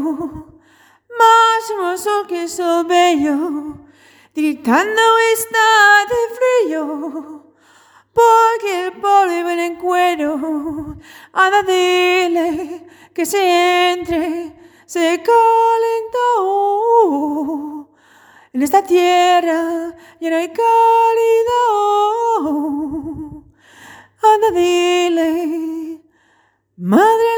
más hermoso que su bello, gritando está de frío, porque el pobre ven en cuero. Anda, dile que se entre, se calentó. En esta tierra llena y cálida, anda, dile, madre